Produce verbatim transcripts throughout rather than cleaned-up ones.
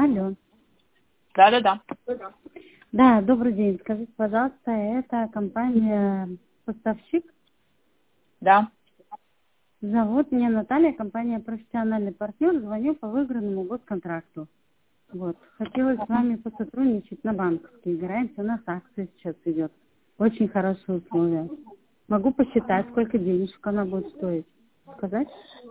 Алло. Да-да-да. Да, добрый день. Скажите, пожалуйста, это компания «Поставщик»? Да. Зовут меня Наталья, компания «Профессиональный партнер». Звоню по выигранному госконтракту. Вот. Хотелось с вами посотрудничать на банковские гарантии. У нас акция сейчас идет. Очень хорошие условия. Могу посчитать, сколько денежек она будет стоить. Сказать?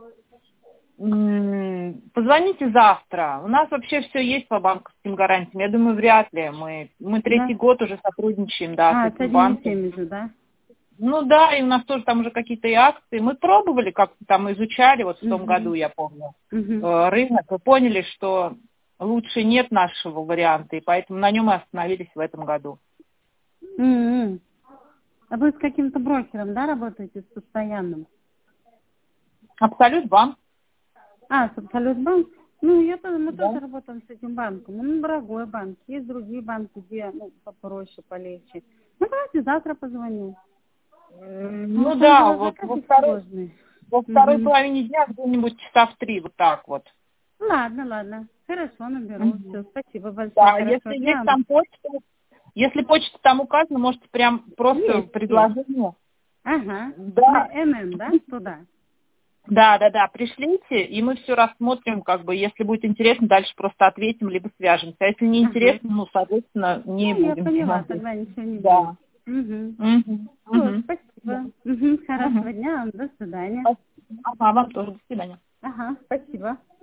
М, Позвоните завтра. У нас вообще все есть по банковским гарантиям. Я думаю, вряд ли. Мы, мы третий Да. год уже сотрудничаем, да, А, с с этим одними и банком. теми же, да? Ну да, и у нас тоже там уже какие-то и акции. Мы пробовали, как-то там изучали, вот в том Угу. году, я помню, Угу. э, рынок, и поняли, что лучше нет нашего варианта, и поэтому на нем и остановились в этом году. М-м. А вы с каким-то брокером, да, работаете, с постоянным? Абсолют банк. А, с Абсолютбанк? Ну, я тоже, мы Да. тоже работаем с этим банком. Он дорогой банк. Есть другие банки, где, ну, попроще, полегче. Ну, давайте завтра позвоню. М, Ну, Ну там да, дела вот во заказы второй, сложные. во второй Угу. половине дня где-нибудь часа в три, вот так вот. Ладно, ладно. Хорошо, наберу. Мгм. Все, спасибо большое. Да, Хорошего если есть дня. там почта, если почта там указана, можете прям просто Есть, есть. предложение. Ага. На Да, НН, да? Туда. да, да, да, пришлите, и мы все рассмотрим, как бы, если будет интересно, дальше просто ответим, либо свяжемся. А если не Ага. интересно, ну, соответственно, не Ну, я будем поняла, взаимодействовать. тогда ничего не будет. Да. Угу. Угу. Все, Угу. спасибо. Угу. Угу. Хорошего дня. До свидания. Ага, вам тоже. До свидания. Ага, спасибо.